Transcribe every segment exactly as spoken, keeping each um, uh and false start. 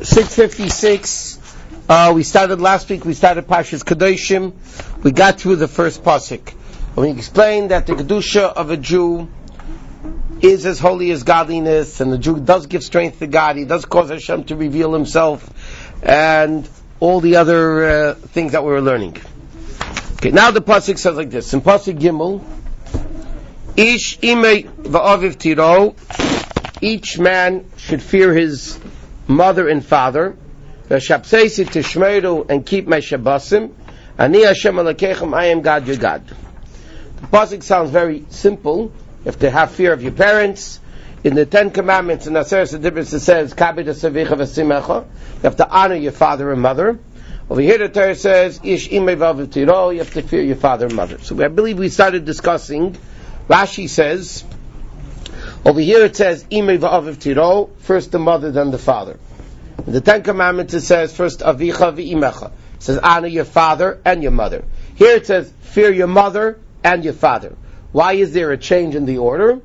six fifty-six. Uh, we started last week, we started Parshas Kedoshim. We got through the first pasuk. And we explained that the Kedusha of a Jew is as holy as godliness, and the Jew does give strength to God. He does cause Hashem to reveal Himself, and all the other uh, things that we were learning. Okay, now the pasuk says like this. In pasuk Gimel, Ish imei va'aviv tiro, each man should fear his mother and father, v'shapseisi tishmeru, and keep my shabbosim, ani Hashem alakechem, I am God your God. The pasuk sounds very simple. You have to have fear of your parents. In the Ten Commandments, in Aseret Adibros, it says, Kabed asavicha v'simecha. You have to honor your father and mother. Over here the Torah says, Ish imei va'aviv tiro, you have to fear your father and mother. So I believe we started discussing, Rashi says, over here it says, Imei va'aviv tiro, first the mother, then the father. In the Ten Commandments it says, first avicha v'imecha. It says, honor your father and your mother. Here it says, fear your mother and your father. Why is there a change in the order?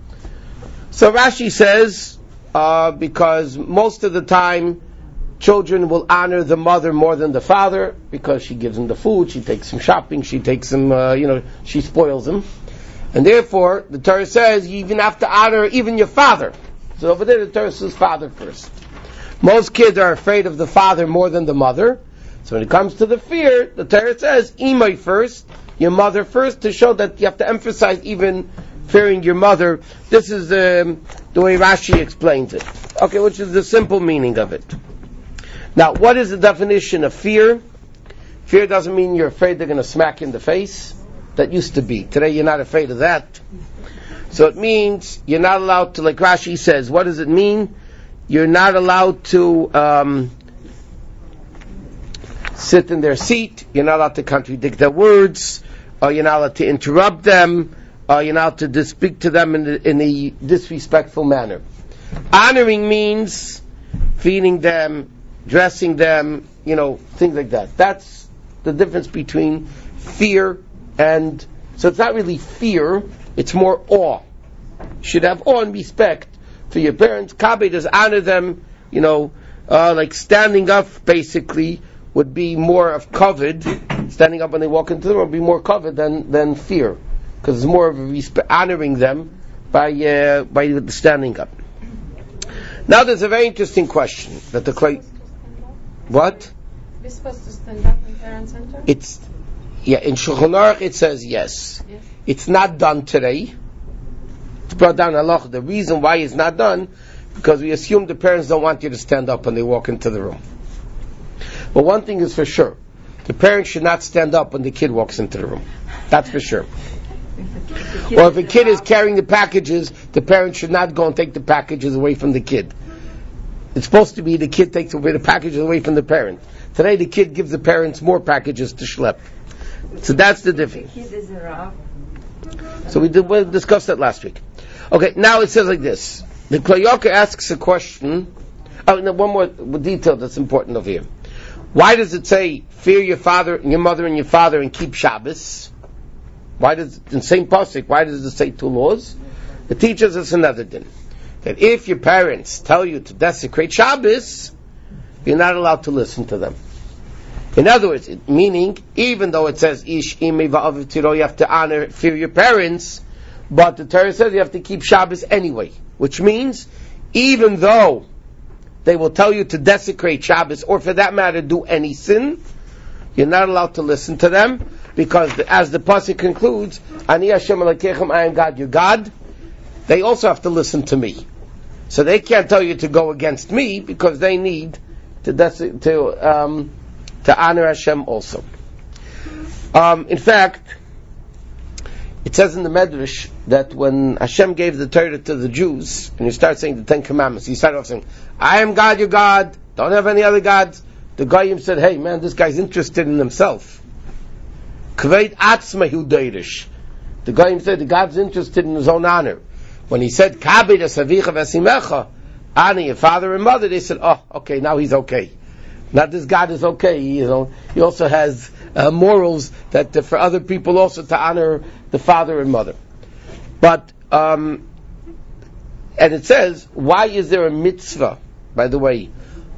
So Rashi says, uh, because most of the time, children will honor the mother more than the father, because she gives them the food, she takes them shopping, she takes them, uh, you know, she spoils them. And therefore, the Torah says, you even have to honor even your father. So over there, the Torah says father first. Most kids are afraid of the father more than the mother. So when it comes to the fear, the Torah says, imay first, your mother first, to show that you have to emphasize even fearing your mother. This is um, the way Rashi explains it. Okay, which is the simple meaning of it. Now, what is the definition of fear? Fear doesn't mean you're afraid they're going to smack you in the face. That used to be. Today you're not afraid of that. So it means you're not allowed to, like Rashi says, what does it mean? You're not allowed to um, sit in their seat. You're not allowed to contradict their words. Or you're not allowed to interrupt them. Or you're not allowed to dis- speak to them in, the, in a disrespectful manner. Honoring means feeding them, dressing them, you know, things like that. That's the difference between fear and, so it's not really fear, it's more awe. You should have awe and respect for your parents. Kabed is honor them, you know, uh, like standing up basically would be more of kavod. Standing up when they walk into the room would be more kavod than, than fear. Because it's more of a respe- honoring them by, uh, by standing up. Now there's a very interesting question that the clay, what? We're supposed to stand up when parents enter? It's, yeah, in Shulchan Aruch it says yes. yes. It's not done today. It's brought down halacha. The reason why it's not done, because we assume the parents don't want you to stand up when they walk into the room. But one thing is for sure. The parents should not stand up when the kid walks into the room. That's for sure. Or if a kid is carrying the packages, the parents should not go and take the packages away from the kid. It's supposed to be the kid takes away the packages away from the parent. Today the kid gives the parents more packages to schlep. So that's the difference. So we did we discussed that last week. Okay, now it says like this. The Kli Yakar asks a question. Oh, no, one more detail that's important over here. Why does it say fear your father and your mother and your father and keep Shabbos? Why does in the same pasuk? Why does it say two laws? It teaches us another din. That if your parents tell you to desecrate Shabbos, you're not allowed to listen to them. In other words, it, meaning, even though it says, Ish imei va'aviv tiro, you have to honor, fear your parents, but the Torah says you have to keep Shabbos anyway. Which means, even though they will tell you to desecrate Shabbos, or for that matter, do any sin, you're not allowed to listen to them, because the, as the pasuk concludes, Ani Hashem alakechem, I am God your God, they also have to listen to me. So they can't tell you to go against me, because they need to des- to um, to honor Hashem also. Um, in fact, it says in the Medrash that when Hashem gave the Torah to the Jews, and you start saying the Ten Commandments, he started off saying, I am God your God, don't have any other gods. The Goyim said, hey man, this guy's interested in himself. Kveit atzmahu deirish. The Goyim said, the God's interested in his own honor. When he said, Kabed asavicha v'asimecha, honor your father and mother, they said, oh, okay, now he's okay. Not this God is okay, you know. He also has uh, morals that uh, for other people also to honor the father and mother. But um, and it says, why is there a mitzvah? By the way,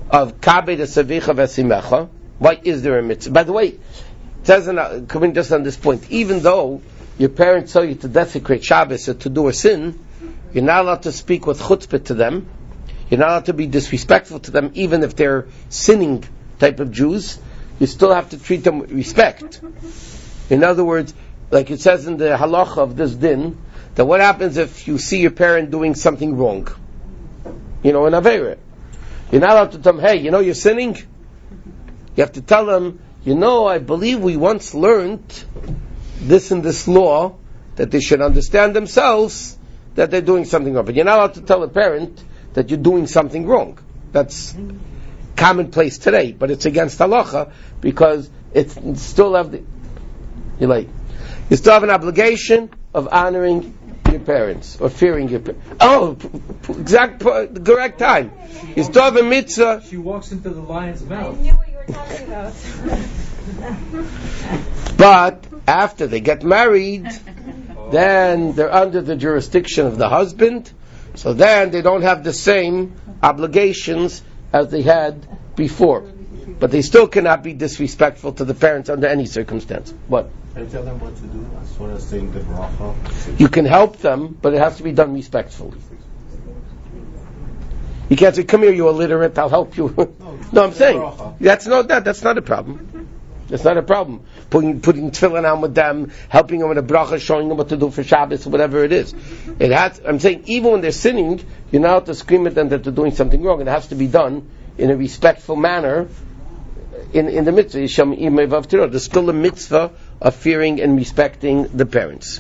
of kabed asavicha v'simecha. Why is there a mitzvah? By the way, it says in, uh, coming just on this point, even though your parents tell you to desecrate Shabbos or to do a sin, you're not allowed to speak with chutzpah to them. You're not allowed to be disrespectful to them, even if they're sinning type of Jews. You still have to treat them with respect. In other words, like it says in the halacha of this din, that what happens if you see your parent doing something wrong? You know, an aveira. You're not allowed to tell them, hey, you know you're sinning? You have to tell them, you know, I believe we once learned this and this law, that they should understand themselves that they're doing something wrong. But you're not allowed to tell a parent that you're doing something wrong. That's commonplace today, but it's against halacha because it's, it's still have the, you're like, you still have an obligation of honoring your parents or fearing your parents. Oh, p- p- exact p- the correct time. You still have a mitzvah. She walks into the lion's mouth. I knew what you were talking about. But after they get married, then they're under the jurisdiction of the husband. So then they don't have the same obligations as they had before. But they still cannot be disrespectful to the parents under any circumstance. What? Can you tell them what to do as far as saying the bracha? You can help them, but it has to be done respectfully. You can't say, come here, you illiterate, I'll help you. No, no I'm saying, that's not, that, that's not a problem. That's not a problem. Putting, putting tefillin on with them, helping them with a bracha, showing them what to do for Shabbos, whatever it is. It has, I'm saying, even when they're sinning, you're not allowed to scream at them that they're doing something wrong. It has to be done in a respectful manner in, in the mitzvah. There's still a mitzvah of fearing and respecting the parents.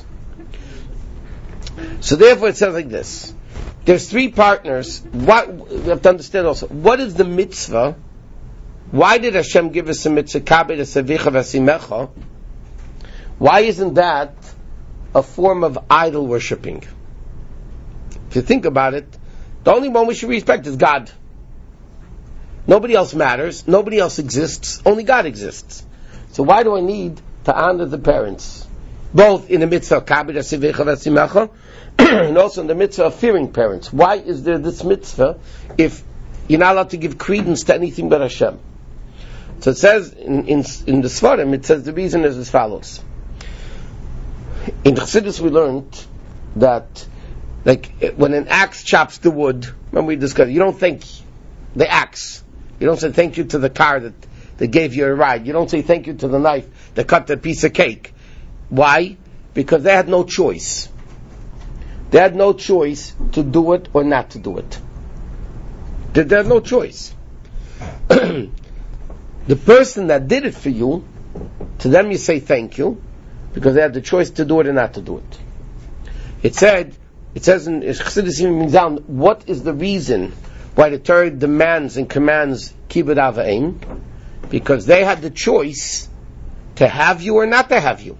So therefore it says like this. There's three partners. What, we have to understand also, what is the mitzvah? Why did Hashem give us a mitzvah? Kabed asavicha v'asimecha. Why isn't that a form of idol worshipping? If you think about it, the only one we should respect is God. Nobody else matters. Nobody else exists. Only God exists. So why do I need to honor the parents? Both in the mitzvah of kabed asavicha v'asimecha and also in the mitzvah of fearing parents. Why is there this mitzvah if you're not allowed to give credence to anything but Hashem? So it says in, in, in the Svarim, it says the reason is as follows. In Chassidus we learned that like when an axe chops the wood, remember we discussed, you don't thank the axe. You don't say thank you to the car that, that gave you a ride. You don't say thank you to the knife that cut that piece of cake. Why? Because they had no choice. They had no choice to do it or not to do it. They, they had no choice. The person that did it for you, to them you say thank you, because they had the choice to do it or not to do it. It said, it says in Chassidus Yimim Mizan, what is the reason why the Torah demands and commands kibbud av v'em? Because they had the choice to have you or not to have you.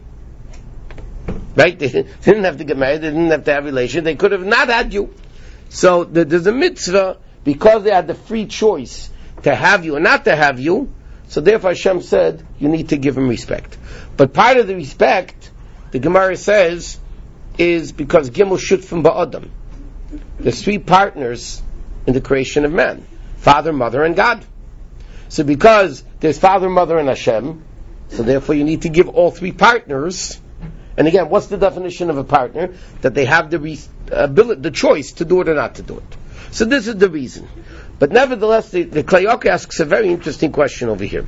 Right? They didn't have to get married, they didn't have to have relations, they could have not had you. So there's a mitzvah, because they had the free choice to have you or not to have you, so therefore Hashem said, you need to give him respect. But part of the respect, the Gemara says, is because Gimel Shutfim Ba'adam. There's three partners in the creation of man. Father, mother, and God. So because there's father, mother, and Hashem, so therefore you need to give all three partners. And again, what's the definition of a partner? That they have the re- ability, the choice to do it or not to do it. So this is the reason. But nevertheless, the, the Klayok asks a very interesting question over here.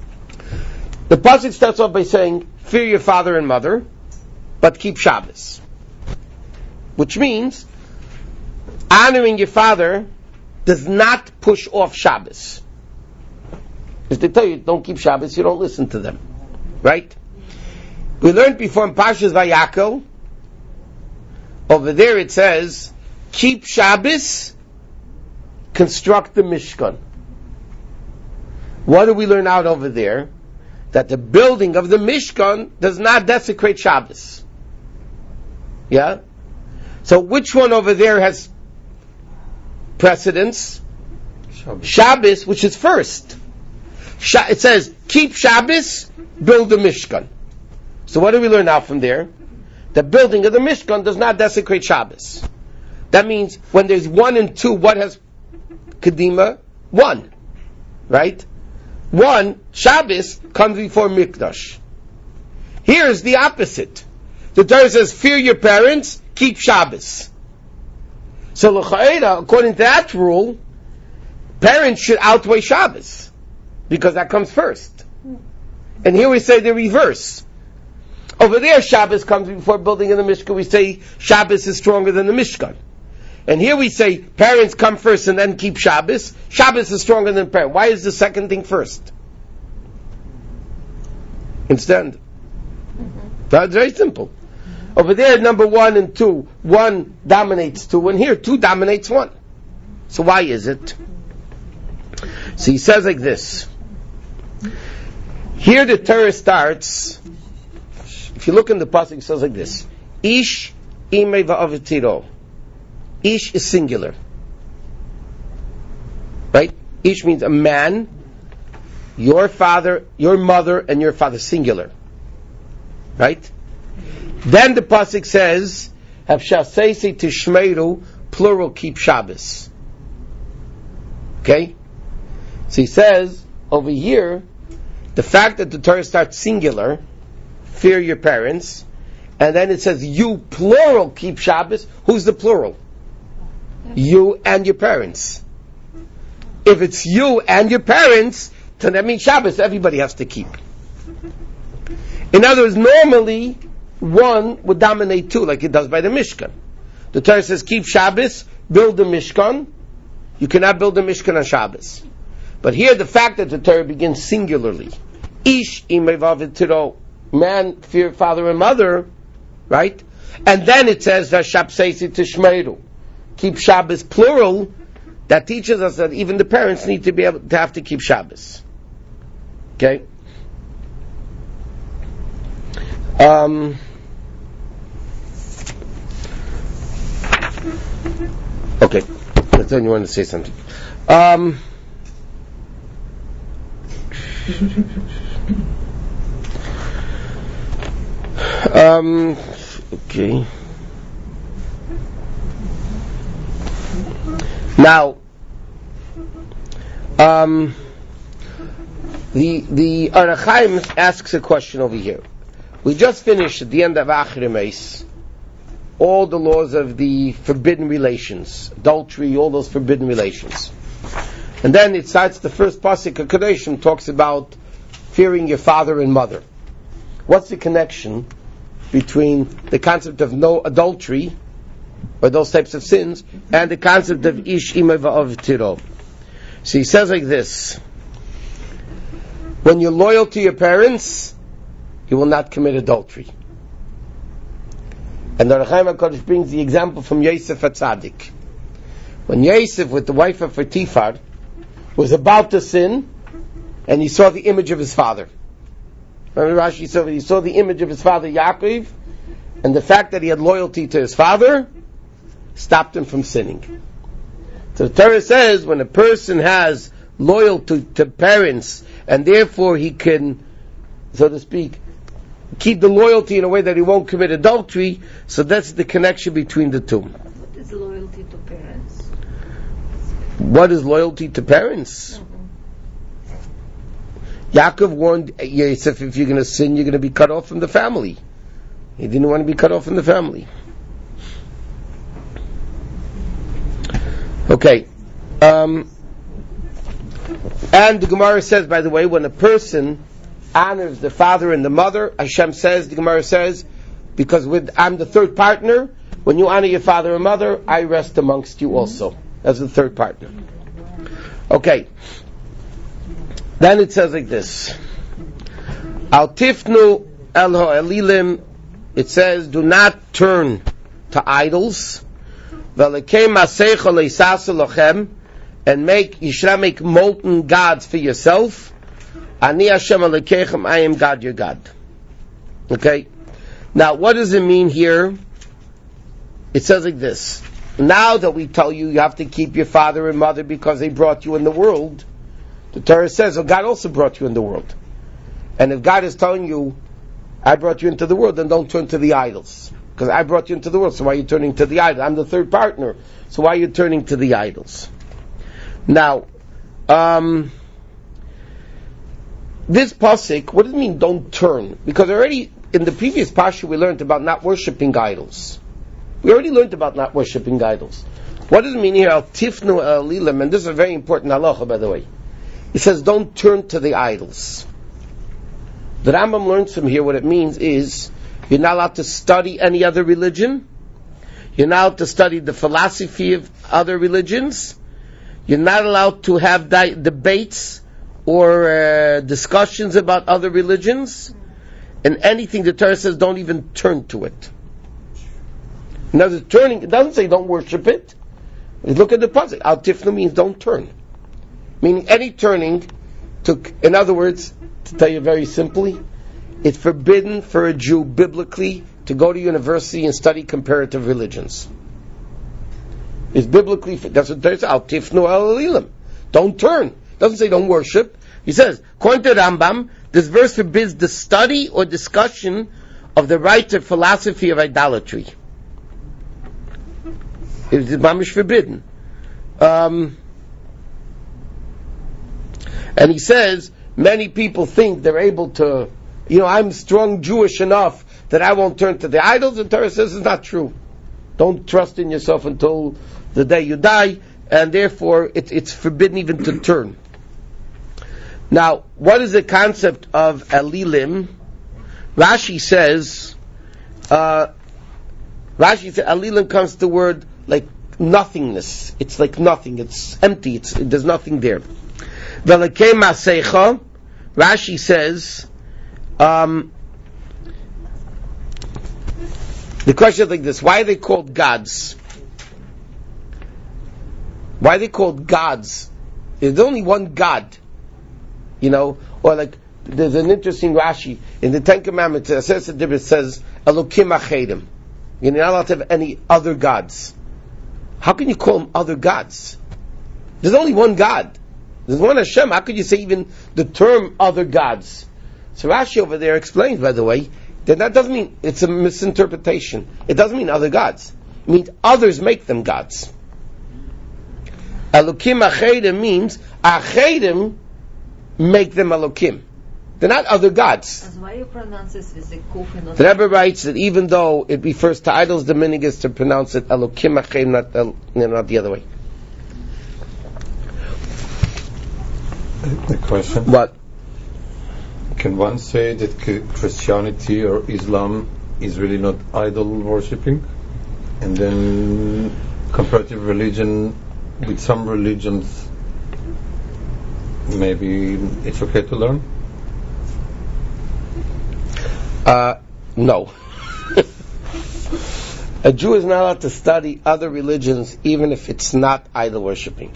The pasuk starts off by saying, fear your father and mother, but keep Shabbos. Which means, honoring your father does not push off Shabbos. If they tell you, don't keep Shabbos, you don't listen to them. Right? We learned before in Parshas Vayakel, over there it says, keep Shabbos, construct the Mishkan. What do we learn out over there? That the building of the Mishkan does not desecrate Shabbos. Yeah? So which one over there has precedence? Shabbos, Shabbos which is first. It says, keep Shabbos, build the Mishkan. So what do we learn now from there? The building of the Mishkan does not desecrate Shabbos. That means when there's one and two, what has Kedima? One. right? One, Shabbos comes before Mikdash. Here's the opposite. The Torah says, fear your parents, keep Shabbos. So, l'cha'era, according to that rule, parents should outweigh Shabbos, because that comes first. And here we say the reverse. Over there, Shabbos comes before building in the Mishkan. We say Shabbos is stronger than the Mishkan. And here we say parents come first and then keep Shabbos. Shabbos is stronger than parents. Why is the second thing first? Understand? Mm-hmm. That's very simple. Over there, number one and two, one dominates two, and here two dominates one. So why is it? So he says like this. Here the Torah starts. If you look in the pasuk, it says like this: Ish imei va'avitiro. Ish is singular, right? Ish means a man, your father, your mother, and your father, singular, right? Then the pasuk says, "Havshasei tishmeru," plural, keep Shabbos. Okay, so he says over here, the fact that the Torah starts singular, fear your parents, and then it says you plural keep Shabbos. Who's the plural? You and your parents. If it's you and your parents, then that means Shabbos everybody has to keep. In other words, normally one would dominate two, like it does by the Mishkan. The Torah says keep Shabbos, build the Mishkan. You cannot build the Mishkan on Shabbos. But here the fact that the Torah begins singularly, Ish imei va'avitiro, man, fear father and mother, right? And then it says Vashapseisi tishmeru, keep Shabbos plural. That teaches us that even the parents need to be able to have to keep Shabbos. Okay. Um. Okay. That's when you want to say something. Um. Um, okay. Now, um, the the Or HaChaim asks a question over here. We just finished at the end of Achri Meis all the laws of the forbidden relations, adultery, all those forbidden relations, and then it starts the first pasuk of Kadeshim talks about fearing your father and mother. What's the connection between the concept of no adultery, or those types of sins, and the concept of ish imei va'avitiro? So he says like this: when you're loyal to your parents, you will not commit adultery. And the Or HaChaim HaKadosh brings the example from Yosef HaTzadik. When Yosef, with the wife of Potiphar, was about to sin, and he saw the image of his father. Remember Rashi said he saw the image of his father Yaakov, and the fact that he had loyalty to his father stopped him from sinning. So the Torah says when a person has loyalty to parents, and therefore he can, so to speak, keep the loyalty in a way that he won't commit adultery, so that's the connection between the two. What is loyalty to parents? What is loyalty to parents? Yaakov warned Yosef, if you're going to sin, you're going to be cut off from the family. He didn't want to be cut off from the family. Okay. Um, and the Gemara says, by the way, when a person honors the father and the mother, Hashem says, the Gemara says, because with I'm the third partner, when you honor your father and mother, I rest amongst you also, as the third partner. Okay. Then it says like this: Al tifnu el ha'elilim. It says, do not turn to idols. V'alekem asecha leisasa lochem, and make you should not make molten gods for yourself. Ani Hashem alekechem, I am God, your God. Okay. Now, what does it mean here? It says like this: now that we tell you you have to keep your father and mother because they brought you in the world, the Torah says, oh, God also brought you in the world. And if God is telling you, I brought you into the world, then don't turn to the idols. Because I brought you into the world, so why are you turning to the idols? I'm the third partner, so why are you turning to the idols? Now, um, this pasuk, what does it mean, don't turn? Because already in the previous pasuk we learned about not worshipping idols. We already learned about not worshipping idols. What does it mean here, al tifnu el lilam? And this is a very important halacha, by the way. It says, don't turn to the idols. The Rambam learns from here what it means is, you're not allowed to study any other religion. You're not allowed to study the philosophy of other religions. You're not allowed to have di- debates or uh, discussions about other religions. And anything the Torah says, don't even turn to it. Now, the turning, it doesn't say don't worship it. Look at the pasuk. Al tifnu means don't turn. Meaning any turning, to, in other words, to tell you very simply, it's forbidden for a Jew biblically to go to university and study comparative religions. It's biblically, that's what there's al tifnu el lilam. Don't turn. Doesn't say don't worship. He says, according to Rambam, this verse forbids the study or discussion of the right or philosophy of idolatry. It is mamish forbidden. Um, and he says, many people think they're able to, you know, I'm strong Jewish enough that I won't turn to the idols. And Torah says it's not true. Don't trust in yourself until the day you die, and therefore it, it's forbidden even to turn. Now, what is the concept of Elilim? Rashi says, uh, Rashi says, Elilim comes to the word like nothingness. It's like nothing. It's empty. It's, there's nothing there. Velekei Masecha, Rashi says, um, the question is like this: why are they called gods? Why are they called gods? There's only one God, you know. Or like, there's an interesting Rashi in the Ten Commandments. It says, it says, "Elokim achedim." You're not allowed to have any other gods. How can you call them other gods? There's only one God. There's one Hashem. How could you say even the term other gods? So Rashi over there explains, by the way, that that doesn't mean, it's a misinterpretation. It doesn't mean other gods. It means others make them gods. Elokim achedim means achedim make them Elokim. They're not other gods. As why you pronounce this with a kuf and not The Rebbe writes that even though it refers to idols, the meaning is to pronounce it Elokim achedim, not, el, not the other way. The question. What? Can one say that Christianity or Islam is really not idol worshipping? And then comparative religion with some religions, maybe it's okay to learn? Uh, no. A Jew is not allowed to study other religions even if it's not idol worshipping.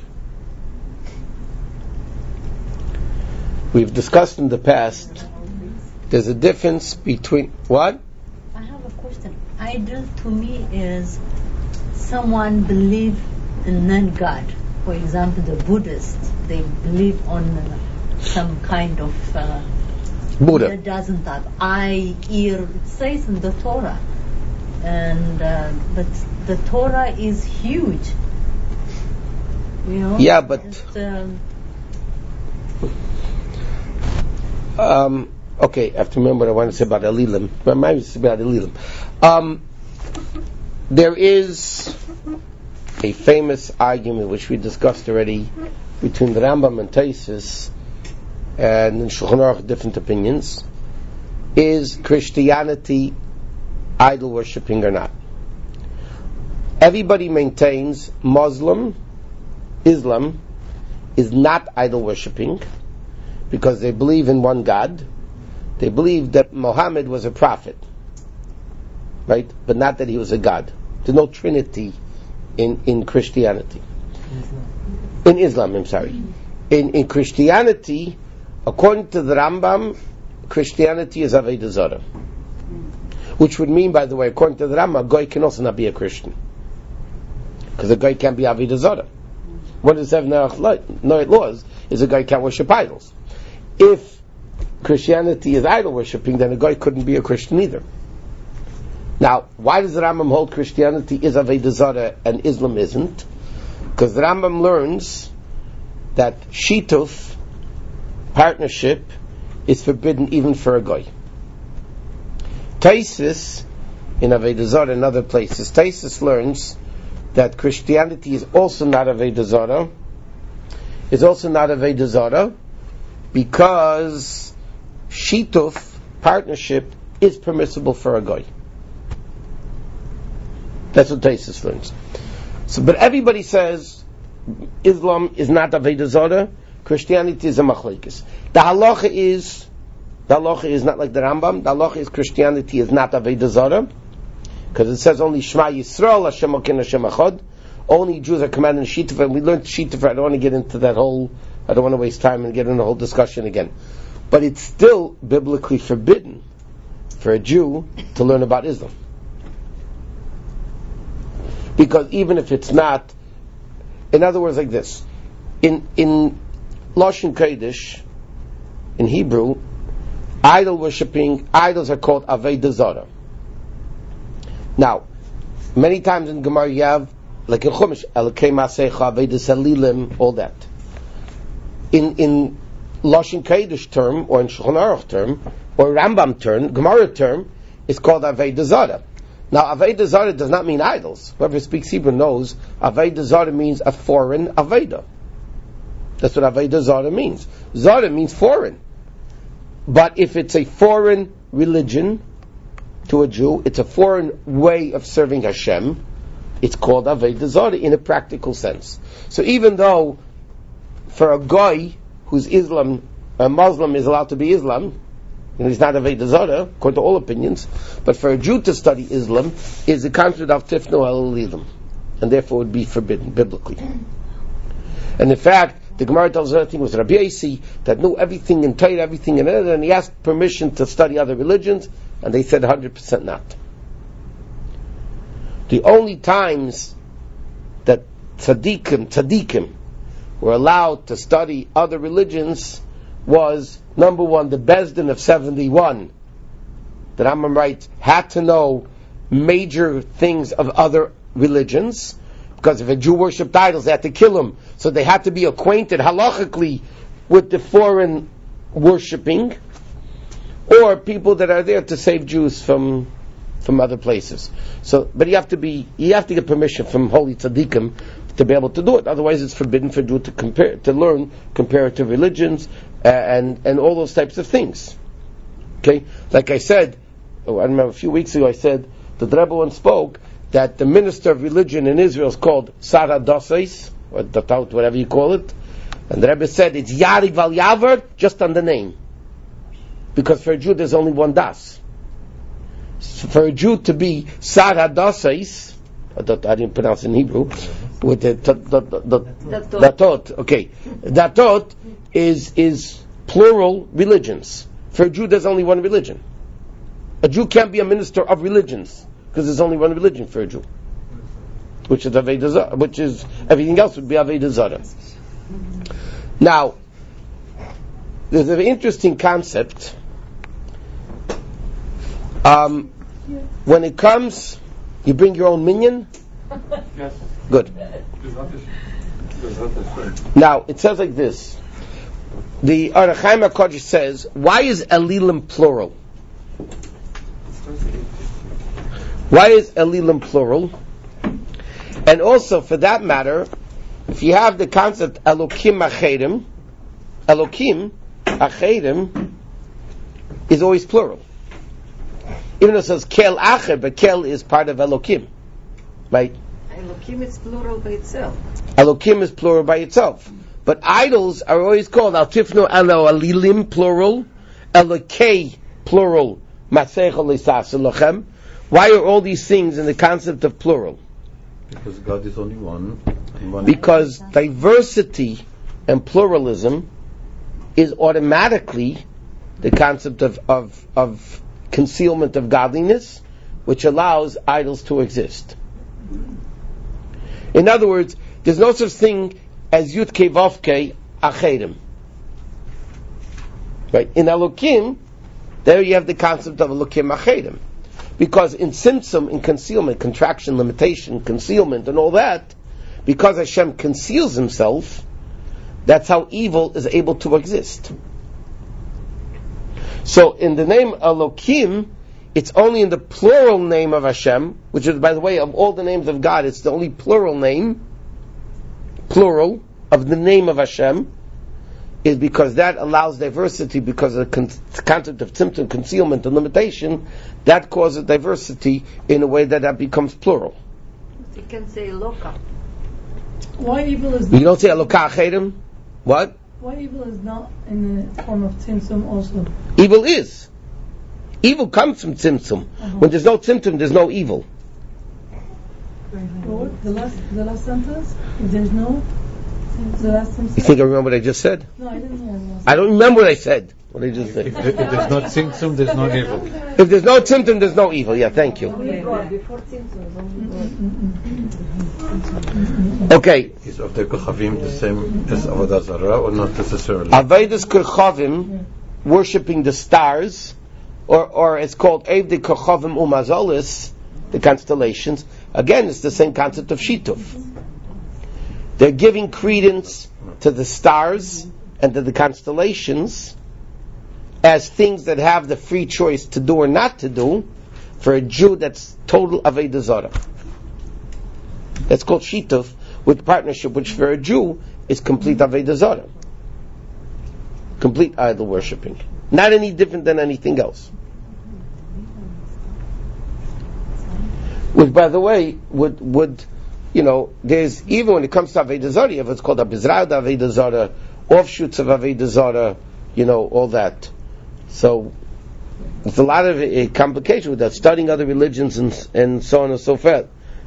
We've discussed in the past, there's a difference between, what? I have a question. Idol to me is someone believe in non-God. For example, the Buddhists, they believe on uh, some kind of uh, Buddha. that doesn't have eye, ear. It says in the Torah, and uh, but the Torah is huge. You know. Yeah, but It's, um, Um, okay, I have to remember what I want to say about Elilim. My mind is about Elilim. Um, there is a famous argument which we discussed already between the Rambam and Taisus, and in Shulchan Aruch different opinions. Is Christianity idol worshipping or not? Everybody maintains Muslim, Islam is not idol worshipping, because they believe in one God. They believe that Muhammad was a prophet, right? But not that he was a God. There's no Trinity in, in Christianity. In Islam, I'm sorry. In, in Christianity, according to the Rambam, Christianity is Avodah Zarah. Which would mean, by the way, according to the Rambam, a Goy can also not be a Christian. Because a Goy can't be Avodah Zarah. One of the seven Noach laws is a Goy can't worship idols. If Christianity is idol worshipping, then a guy couldn't be a Christian either. Now, why does the Rambam hold Christianity is Avodah Zarah and Islam isn't? Because the Rambam learns that shituf, partnership, is forbidden even for a goy. Taisus, in Avodah Zarah and other places, Taisus learns that Christianity is also not Avodah Zarah, is also not Avodah Zarah, because shituf, partnership, is permissible for a goy. That's what Taisus learns. So, but everybody says Islam is not Avodah Zarah, Christianity is a machlekes. The halacha is, the halacha is not like the Rambam. The halacha is Christianity is not Avodah Zarah, because it says only Shema Yisrael, Hashem Elokeinu Hashem Echad. Only Jews are commanded in shituf, and we learned shituf. I don't want to get into that whole. I don't want to waste time and get into the whole discussion again. But it's still biblically forbidden for a Jew to learn about Islam, because even if it's not, in other words, like this, in in Lashon Kodesh, in Hebrew, idol worshipping, idols are called Avodah Zarah. Now, many times in Gemara you have, like in Chumash, Elokei Masecha, Avodah Salilim, all that. In in Lashon Kodesh term, or in Shulchan Aruch term, or Rambam term, Gemara term, it's called Avodah Zarah. Now, Avodah Zarah does not mean idols. Whoever speaks Hebrew knows Avodah Zarah means a foreign Avodah. That's what Avodah Zarah means. Zarah means foreign. But if it's a foreign religion to a Jew, it's a foreign way of serving Hashem, it's called Avodah Zarah in a practical sense. So even though for a guy who's Islam, a Muslim is allowed to be Islam, and he's not Avodah Zarah, according to all opinions, but for a Jew to study Islam is a concept of Tifnu El Elilim, and therefore would be forbidden biblically. And in fact, the Gemara tells us, I think it was Rabbi Yossi, that knew everything in Torah, everything in it, and he asked permission to study other religions, and they said one hundred percent not. The only times that tzaddikim, tzaddikim were allowed to study other religions was, number one, the Bezdin of seventy-one, that Rambam writes, had to know major things of other religions, because if a Jew worshipped idols, they had to kill him. So they had to be acquainted halachically with the foreign worshipping, or people that are there to save Jews from from other places. So, but you have to be, you have to get permission from holy tzaddikim to be able to do it. Otherwise, it's forbidden for a Jew to compare, to learn comparative religions uh, and and all those types of things. Okay, like I said, oh, I remember a few weeks ago I said the Rebbe once spoke that the minister of religion in Israel is called Sarah Dosais, or Datout, whatever you call it. And the Rebbe said it's Yarig Val Yavar, just on the name. Because for a Jew there's only one Das. So for a Jew to be Sarah Dosais, I didn't pronounce it in Hebrew, with the Datot, okay. Datot is, is plural religions. For a Jew there's only one religion. A Jew can't be a minister of religions, because there's only one religion for a Jew, which is Avodah Zarah, which is everything else would be Avodah Zarah. Now, there's an interesting concept. Um, when it comes, you bring your own minion. Yes. Good. Now it says like this. The Orach Chaim HaKodesh says, why is Elilim plural? Why is Elilim plural? And also, for that matter, if you have the concept Elokim Achedim, Elokim Achedim is always plural. Even though it says Kel Acher, but Kel is part of Elokim, right? Elokim is plural by itself. Elokim is plural by itself. But idols are always called Al Tifnu Elo Elilim plural, Elokei plural, Masech Lisas Elochem. Why are all these things in the concept of plural? Because God is only one. And one Because diversity and pluralism is automatically the concept of, of, of concealment of godliness, which allows idols to exist. In other words, there's no such thing as Yud Kei Vav Kei Achedim. Right? In Elokim, there you have the concept of Elokim Achedim. Because in Tzimtzum, in concealment, contraction, limitation, concealment, and all that, because Hashem conceals Himself, that's how evil is able to exist. So in the name Elokim, it's only in the plural name of Hashem, which is, by the way, of all the names of God, it's the only plural name, plural, of the name of Hashem, is because that allows diversity, because of the con- concept of tzimtzum, concealment, and limitation, that causes diversity in a way that that becomes plural. You can say loka. Why evil is You not, don't say Elokah Chedim? What? why evil is not in the form of tzimtzum also? Evil is. Evil comes from tzimtzum. Uh-huh. When there's no tzimtzum, there's no evil. What? The last, the last sentence? If there's no, the last sentence? You think I remember what I just said? No, I didn't hear the last. I don't remember what I said. What I just said. If, if there's not tzimtzum, there's no evil. If there's no tzimtzum, there's no evil. Yeah, thank you. Before tzimtzum, Okay. Is of the Kochavim the same as Avodah Zarah or not necessarily? Avodas Kochavim, worshipping the stars, or or it's called Evdei Kochavim Umazolis, the constellations. Again, it's the same concept of Shituf. They're giving credence to the stars and to the constellations as things that have the free choice to do or not to do. For a Jew, that's total Avodah Zarah. That's called Shituf, with partnership, which for a Jew is complete Avodah Zarah. Complete idol worshipping. Not any different than anything else. Which, by the way, would, would you know, there's, even when it comes to Avodah Zarah, if it's called a Bizra'ud Avodah Zarah, offshoots of Avodah Zarah, you know, all that. So, there's a lot of uh, complication with that, studying other religions and, and so on and so forth.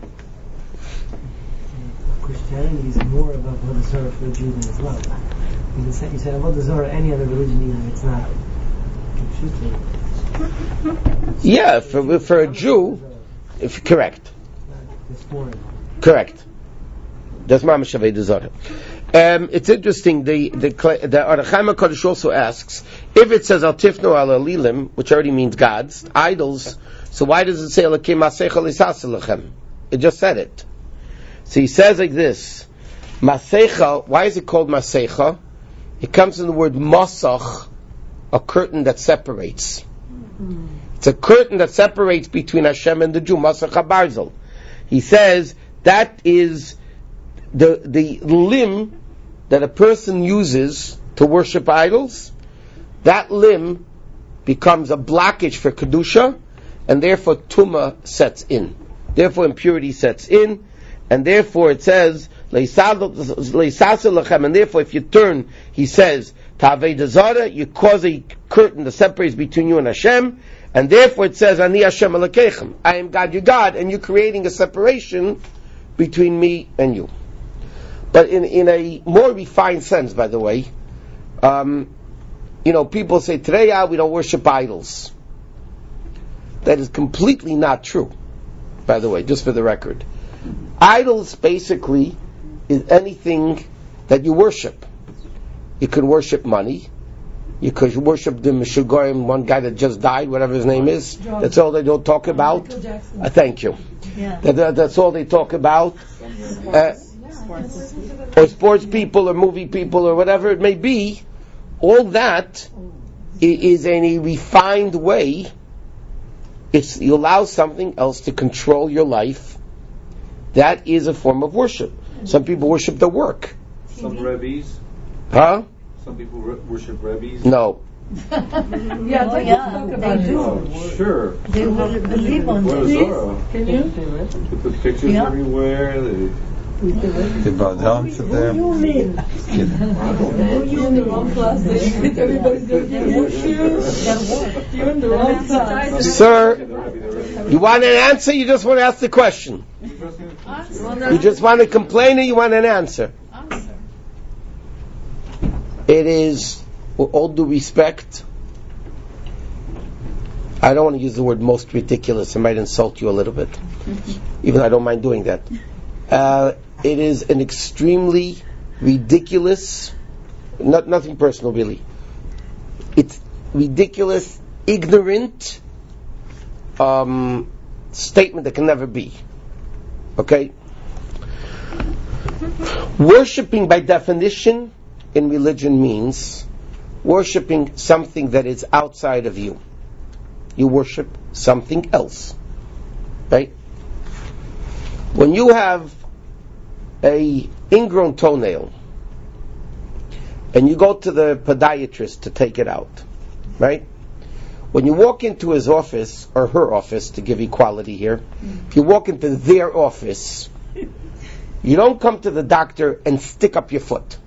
Christianity is more of Avodah Zarah for a Jew than Islam. You said, you said Avodah Zarah, any other religion, even if it's not. Yeah, for, for a Jew, if correct. It's more. Correct. That's Mamash Avodah Zarah. Um, it's interesting, the the the Orach Chaim HaKadosh also asks, if it says Al Tifnu Al Elilim, which already means gods, idols, so why does it say Elokim Masecha Lisas Elechem? It just said it. So he says like this, Masecha, why is it called Masecha? It comes from the word Masach, a curtain that separates. Mm-hmm. It's a curtain that separates between Hashem and the Jew, Masach HaBarzel. He says that is the the limb that a person uses to worship idols. That limb becomes a blockage for Kedusha, and therefore Tumah sets in. Therefore impurity sets in, and therefore it says, Leisasa, and therefore if you turn, he says, to Avodah Zarah, you cause a curtain that separates between you and Hashem, and therefore it says, Ani Hashem Elokechem, I am God, your God, and you're creating a separation between me and you. But in, in a more refined sense, by the way, um, you know, people say, today ah, we don't worship idols. That is completely not true, by the way, just for the record. Idols basically is anything that you worship. You could worship money. You could worship the Meshugoyim, one guy that just died, whatever his name is. That's all they don't talk about. Uh, thank you. Yeah. That, that, that's all they talk about. Uh, or sports people, or movie people, or whatever it may be. All that is in a refined way. It's, you allow something else to control your life. That is a form of worship. Some people worship their work. Some rabbis. Huh? Some people re- worship rabbis. No. Yeah, Oh, let's yeah, talk they about do. it. Oh, sure. They will believe on Avodah this. Zarah. Can you? They put pictures Yeah. everywhere. They, They bow down to them. You're in the wrong class. They think everybody's going to give you a shoe. You're in the wrong class. Sir, you want an answer? You just want to ask the question. You just want to complain or you want an answer? It is, with all due respect, I don't want to use the word most ridiculous. I might insult you a little bit. Even though I don't mind doing that. Uh, it is an extremely ridiculous, not nothing personal really. It's ridiculous, ignorant um, statement that can never be. Okay? Worshipping by definition in religion means worshipping something that is outside of you. You worship something else. Right? When you have a ingrown toenail and you go to the podiatrist to take it out, right? When you walk into his office, or her office, to give equality here, if you walk into their office, you don't come to the doctor and stick up your foot.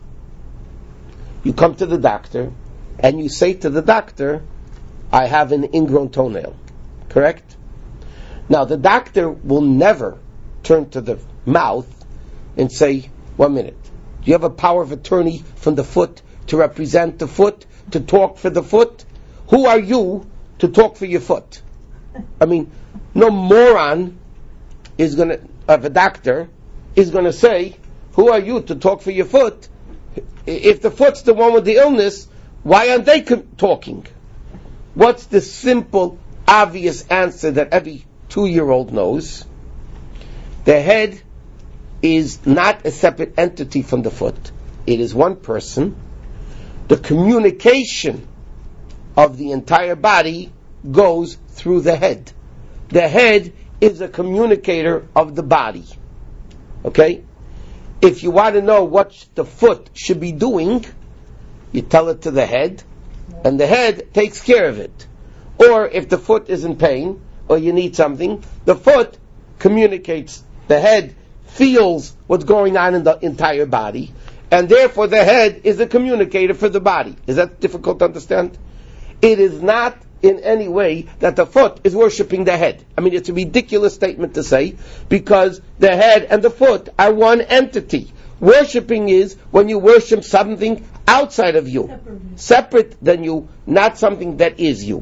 You come to the doctor and you say to the doctor, I have an ingrown toenail. Correct? Now, the doctor will never turn to the mouth and say, one minute, do you have a power of attorney from the foot to represent the foot, to talk for the foot? Who are you to talk for your foot? I mean, no moron is going to, of a doctor, is going to say, who are you to talk for your foot? If the foot's the one with the illness, why aren't they talking? What's the simple, obvious answer that every two-year-old knows? The head is not a separate entity from the foot. It is one person. The communication of the entire body goes through the head. The head is a communicator of the body. Okay? If you want to know what the foot should be doing, you tell it to the head, and the head takes care of it. Or if the foot is in pain, or you need something, the foot communicates. The head feels what's going on in the entire body, and therefore the head is a communicator for the body. Is that difficult to understand? It is not in any way that the foot is worshipping the head. I mean, it's a ridiculous statement to say, because the head and the foot are one entity. Worshipping is when you worship something outside of you, separate, separate than you, not something that is you.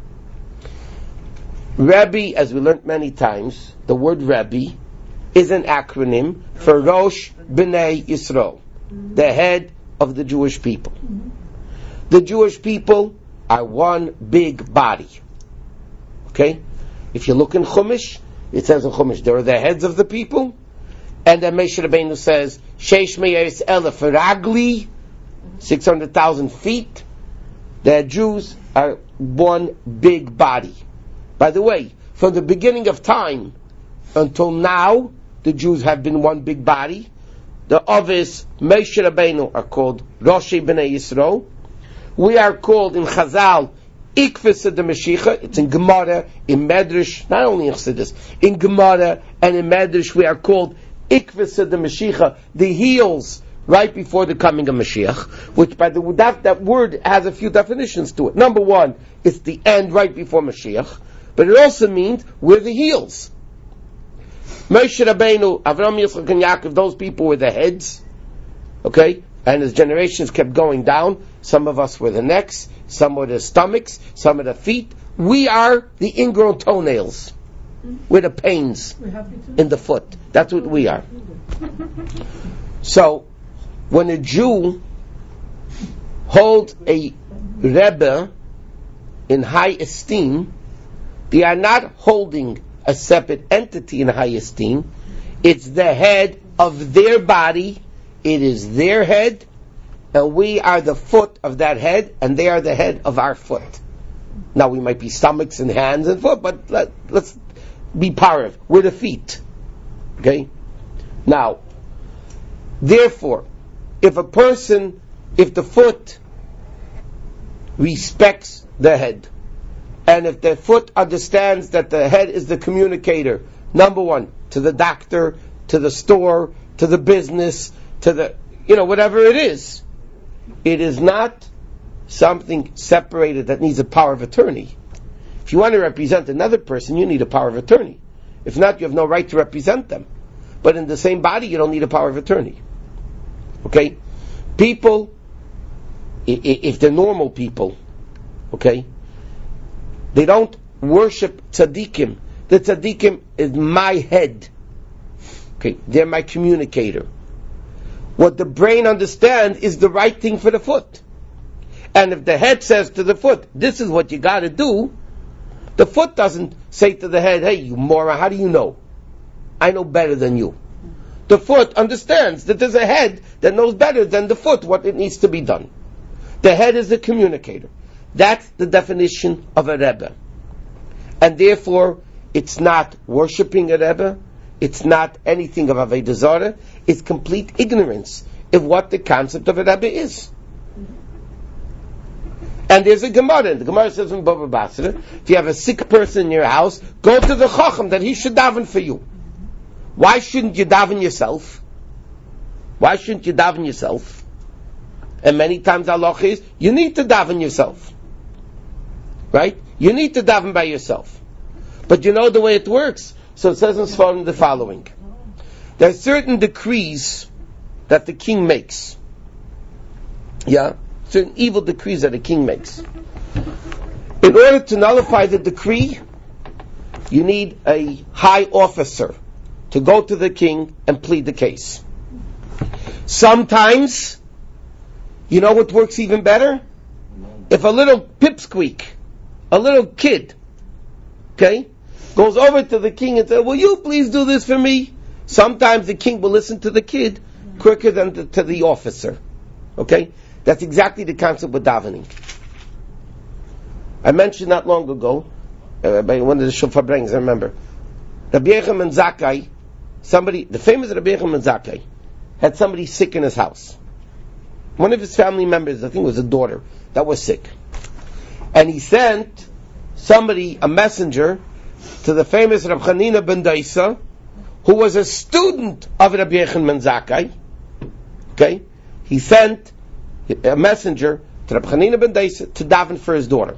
Rebbe, as we learned many times, the word Rebbe is an acronym for Rosh B'nai Yisrael, the head of the Jewish people. The Jewish people are one big body. Okay? If you look in Chumash, it says in Chumash, there are the heads of the people, and then Moshe Rabbeinu says, Sheish Me'eretz Elef Ragli, six hundred thousand feet. The Jews are one big body. By the way, from the beginning of time until now, the Jews have been one big body. The Ovis, Moshe Rabbeinu, are called Roshei B'nai Yisrael. We are called in Chazal Ikvis de Mashiach. It's in Gemara, in Medrash, not only in Chassidus, in Gemara and in Medrash we are called Ikvis de Mashiach, the heels right before the coming of Mashiach, which by the that, that word has a few definitions to it. Number one, it's the end right before Mashiach, but it also means we're the heels. Moshe Rabbeinu, Avraham, Yitzchak, and Yaakov, those people were the heads, okay? And as generations kept going down, some of us were the necks, some were the stomachs, some of the feet. We are the ingrown toenails. We're the pains in the foot. That's what we are. So, when a Jew holds a Rebbe in high esteem, they are not holding a separate entity in high esteem. It's the head of their body. It is their head, and we are the foot of that head, and they are the head of our foot. Now we might be stomachs and hands and foot, but let, let's be parav. We're the feet. Okay? Now, therefore, if a person, if the foot respects the head, and if the foot understands that the head is the communicator, number one, to the doctor, to the store, to the business, to the, you know, whatever it is, it is not something separated that needs a power of attorney. If you want to represent another person, you need a power of attorney. If not, you have no right to represent them. But in the same body, you don't need a power of attorney. Okay? People, if they're normal people, okay, they don't worship tzaddikim. The tzaddikim is my head. Okay, they're my communicator. What the brain understands is the right thing for the foot. And if the head says to the foot, this is what you got to do, the foot doesn't say to the head, hey, you moron, how do you know? I know better than you. The foot understands that there's a head that knows better than the foot what it needs to be done. The head is the communicator. That's the definition of a Rebbe. And therefore, it's not worshipping a Rebbe. It's not anything of Avodah Zarah. It's complete ignorance of what the concept of a Rebbe is. And there's a Gemara, and the Gemara says in Baba Basra, if you have a sick person in your house, go to the Chacham that he should daven for you. Why shouldn't you daven yourself? Why shouldn't you daven yourself? And many times Allah is, you need to daven yourself. Right? You need to daven by yourself. But you know the way it works. So it says in Sfarim the following. There are certain decrees that the king makes. Yeah? Certain evil decrees that a king makes. In order to nullify the decree, you need a high officer to go to the king and plead the case. Sometimes, you know what works even better? If a little pipsqueak, a little kid, okay, goes over to the king and says, will you please do this for me? Sometimes the king will listen to the kid quicker than the, to the officer. Okay? That's exactly the concept with davening. I mentioned not long ago, uh, by one of the Shofar brings, I remember, Rabbi Yochanan Zakkai, somebody, the famous Rabbi Yochanan Zakkai, had somebody sick in his house. One of his family members, I think it was a daughter, that was sick. And he sent somebody, a messenger, to the famous Rabbi Hanina ben Daisa, who was a student of Rabbi Yochanan Zakkai. Okay? He sent a messenger to Rabbi Hanina ben Daisa to daven for his daughter.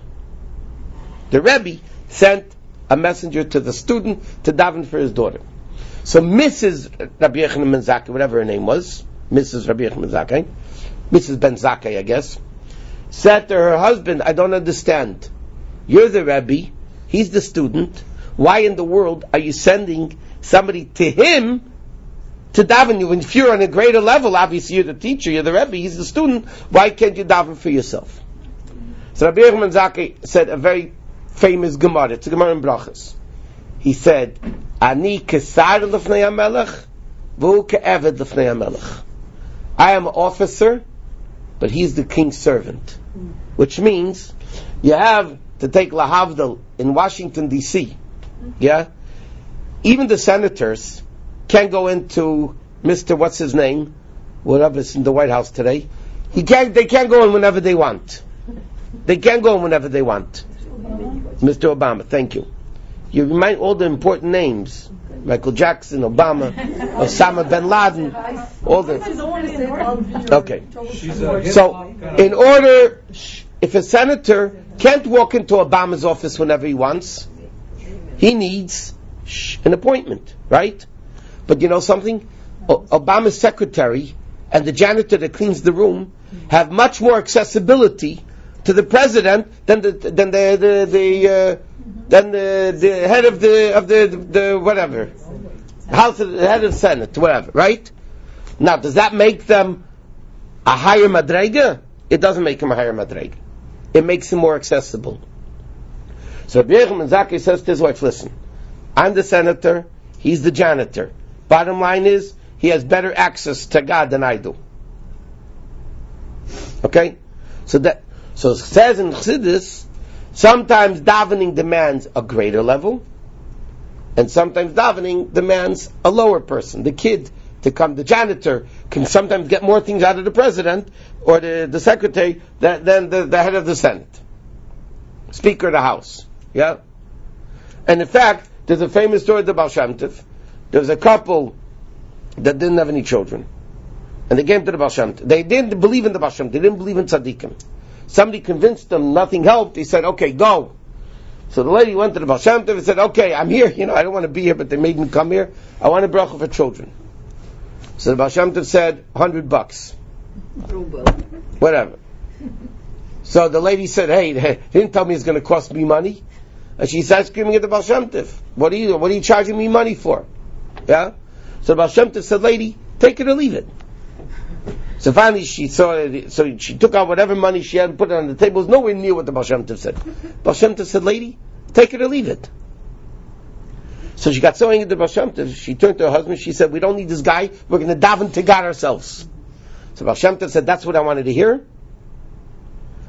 The Rebbe sent a messenger to the student to daven for his daughter. So Missus Rabbi Yochanan ben Zakkai, whatever her name was, Missus Rabbi Yochanan ben Zakkai, Missus Ben Zakkai, I guess, said to her husband, I don't understand. You're the Rebbe, he's the student. Why in the world are you sending somebody to him to daven you? If you're on a greater level, obviously you're the teacher, you're the Rebbe, he's the student. Why can't you daven for yourself? So Rabbi Yochanan ben Zakkai said a very famous Gemara. It's a Gemara in Brachas. He said, Ani kesar l'fnei HaMelech, v'hu ke'eved l'fnei HaMelech. I am an officer, but he's the king's servant. Which means, you have to take lahavdil in Washington, D C Yeah? Even the senators can't go into Mister What's his name? Whatever's in the White House today. He can't, they can't go in whenever they want. They can't go in whenever they want. Mister Obama, thank you. You remind all the important names. Michael Jackson, Obama, Osama bin Laden, all the... Okay. So, in order, if a senator can't walk into Obama's office whenever he wants, he needs an appointment, right? But you know something? O- Obama's secretary and the janitor that cleans the room have much more accessibility to the president than the than the the, the uh, than the, the head of the of the the, the whatever house of, the head of the Senate, whatever, right? Now, does that make them a higher madrega? It doesn't make him a higher madrega. It makes him more accessible. So Rabbi Yochanan ben Zakkai says to his wife, listen, I'm the senator, he's the janitor. Bottom line is, he has better access to God than I do. Okay? So that, so it says in Chassidus, sometimes davening demands a greater level, and sometimes davening demands a lower person. The kid to come, the janitor can sometimes get more things out of the president or the, the secretary than, than the, the head of the Senate, Speaker of the House. Yeah? And in fact, there's a famous story of the Baal Shem Tov. There was a couple that didn't have any children. And they came to the Baal Shem Tov. They didn't believe in the Baal Shem Tov. They didn't believe in tzaddikim. Somebody convinced them nothing helped. He said, okay, go. So the lady went to the Baal Shem Tov and said, okay, I'm here. You know, I don't want to be here, but they made me come here. I want a bracha for children. So the Baal Shem Tov said, hundred bucks. Whatever. So the lady said, hey, he didn't tell me it's going to cost me money. And she started screaming at the Baal Shem Tov. What are you, what are you charging me money for? Yeah? So the Baal Shem Tov said, lady, take it or leave it. So finally she saw it, so she took out whatever money she had and put it on the table. It was nowhere near what the Baal Shem Tov said. Baal Shem Tov said, lady, take it or leave it. So she got so angry at the Baal Shem Tov, she turned to her husband, she said, we don't need this guy, we're going to daven to God ourselves. So Baal Shem Tov said, that's what I wanted to hear.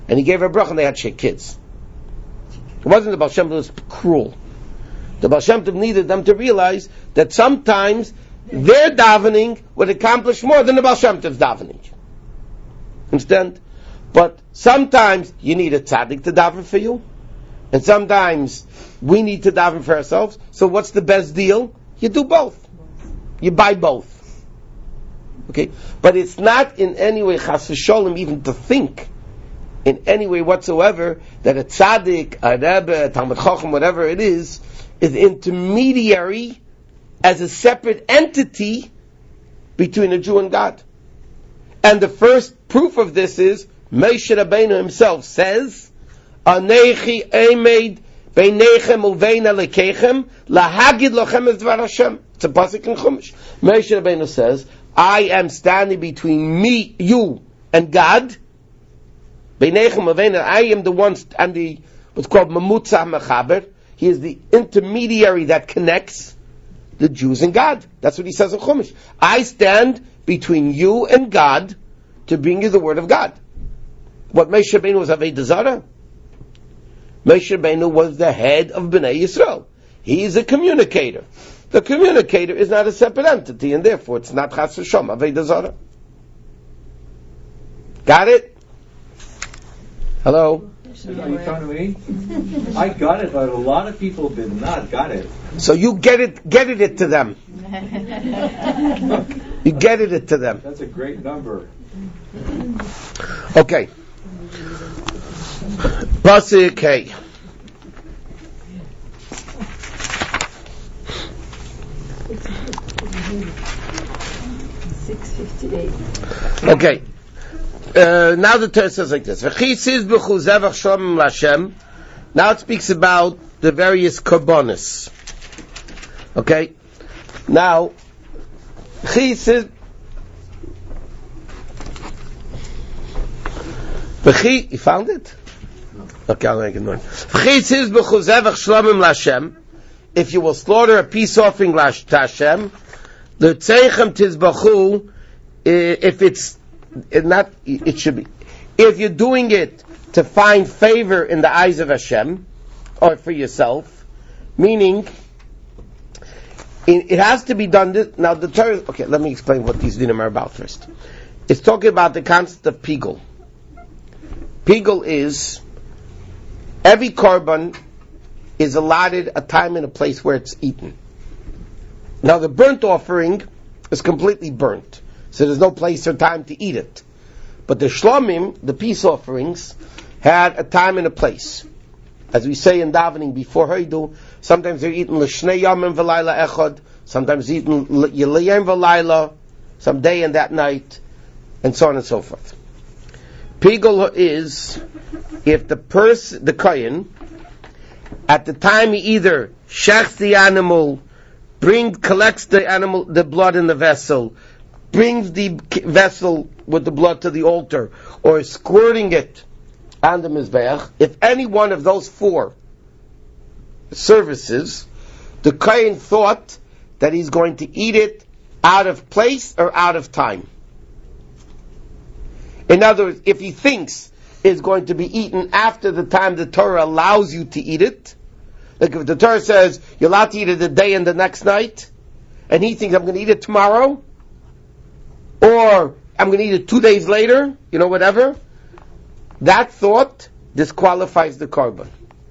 and he gave her a bracha, and they had shit kids. It wasn't the Baal Shem Tov was cruel. The Baal Shem Tov needed them to realize that sometimes their davening would accomplish more than the Baal Shem Tov's davening. Understand? But sometimes you need a tzaddik to daven for you, and sometimes we need to daven for ourselves. So what's the best deal? You do both. You buy both. Okay? But it's not in any way chas v'sholem even to think in any way whatsoever that a tzaddik, a rebbe, a talmid chacham, whatever it is, is intermediary as a separate entity between a Jew and God. And the first proof of this is Moshe Rabbeinu himself says, Anechi emed beinechem uvein alekechem lahagid lochem es dvar Hashem. It's a pasuk in Chumash. Moshe Rabbeinu says, I am standing between me, you, and God. Beinechem uvein, I am the one, I'm the, what's called mamutza mechaber. He is the intermediary that connects the Jews and God. That's what he says in Chumash. I stand between you and God to bring you the word of God. What Moshe Rabbeinu was Avodah Zarah? Moshe Rabbeinu was the head of Bnei Yisrael. He is a communicator. The communicator is not a separate entity, and therefore it's not Chas v'Shalom Avodah Zarah. Got it? Hello? Are you talking to me? I got it, but a lot of people did not got it. So you get it, get it, it to them. You get it, it to them. That's a great number. Okay. Pasuk K. six fifty-eight. Okay. Uh, now the Torah says like this. Now it speaks about the various korbanos. Okay. Now, he says, you found it? Okay, I'll make it more. If you will slaughter a peace offering to Hashem, if it's not, it should be. If you're doing it to find favor in the eyes of Hashem, or for yourself, meaning it has to be done. This, now the Torah. Okay, let me explain what these dinim are about first. It's talking about the concept of pigul. Pigul is every korban is allotted a time and a place where it's eaten. Now the burnt offering is completely burnt, so there's no place or time to eat it. But the shlomim, the peace offerings, had a time and a place. As we say in davening before Hoidu, sometimes they're eaten l'shnei yamim v'layla echad, sometimes eaten l'yayim v'layla, some day and that night, and so on and so forth. Pigul is if the person, the kohen, at the time he either shechs the animal, brings, collects the animal, the blood in the vessel, brings the vessel with the blood to the altar, or is squirting it on the mizbeach, if any one of those four services, the kohen thought that he's going to eat it out of place or out of time. In other words, if he thinks it's going to be eaten after the time the Torah allows you to eat it, like if the Torah says you're allowed to eat it the day and the next night, and he thinks I'm going to eat it tomorrow, or I'm going to eat it two days later, you know, whatever, that thought disqualifies the korban.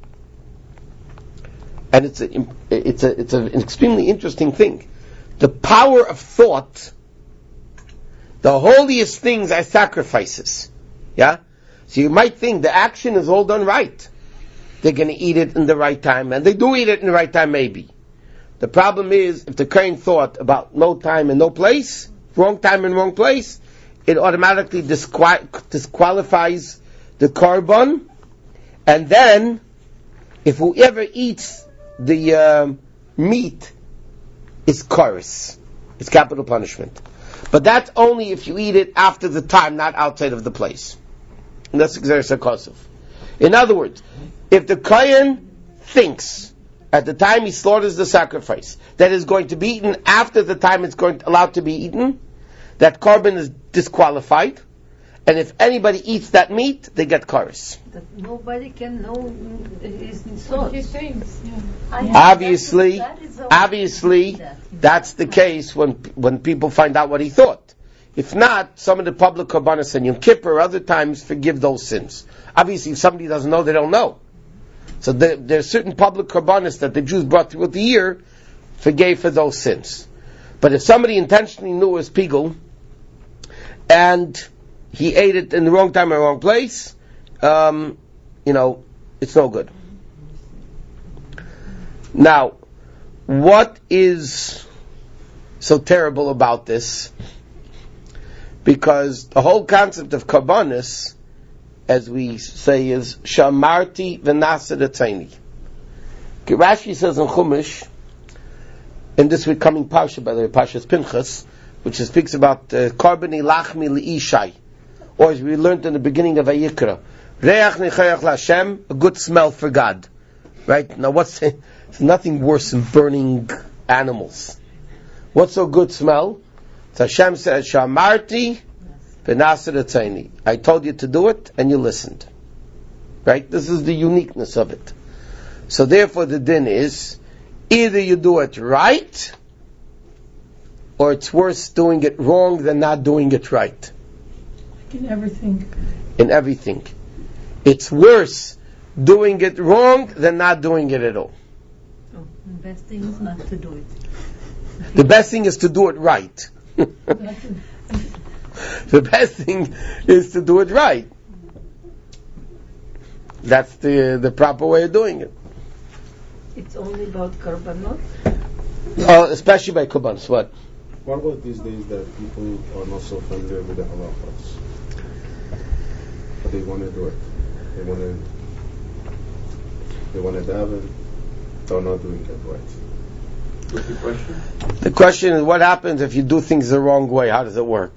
And it's a, it's a, it's a, an extremely interesting thing. The power of thought, the holiest things are sacrifices. Yeah? So you might think the action is all done right. They're going to eat it in the right time, and they do eat it in the right time maybe. The problem is, if the kohen thought about no time and no place, wrong time and wrong place, it automatically disqual- disqualifies the korban, and then, if whoever eats the um, meat is chorus, it's capital punishment. But that's only if you eat it after the time, not outside of the place. And that's Xeris HaKosov. In other words, if the kohen thinks at the time he slaughters the sacrifice that is going to be eaten after the time it's going to, allowed to be eaten, that korban is disqualified, and if anybody eats that meat, they get kares. That nobody can know his What thoughts. he thinks, yeah. I- Obviously, that is a- obviously, that. that's the case when when people find out what he thought. If not, some of the public korbanos and Yom Kippur or other times forgive those sins. Obviously, if somebody doesn't know, they don't know. So there, there are certain public korbanos that the Jews brought throughout the year, forgave for those sins. But if somebody intentionally knew it was pigul, and he ate it in the wrong time or wrong place, um, you know, it's no good. Now, what is so terrible about this? Because the whole concept of korbanos, as we say, is shamarti v'nasa d'tzaini. Rashi says in Chumash, in this week coming parsha, by the way, Parshas Pinchas, which speaks about karbani lachmi li'ishai, or as we learned in the beginning of Vayikra, reach nechayach l'Hashem, a good smell for God. Right? Now what's, there's nothing worse than burning animals. What's a good smell? So Hashem says, shamarti v'nasa d'tzaini. I told you to do it, and you listened. Right? This is the uniqueness of it. So therefore the din is, either you do it right, or it's worse doing it wrong than not doing it right. In everything. In everything. It's worse doing it wrong than not doing it at all. Oh, the best thing is not to do it. The best thing is to do it right. The best thing is to do it right. That's the the proper way of doing it. It's only about korbanot. Oh, especially by korbanos. What? What about these days that people are not so familiar with the halachas? But they want to do it. They want to. They want to daven. They're not doing it right. What's the question? The question is, what happens if you do things the wrong way? How does it work?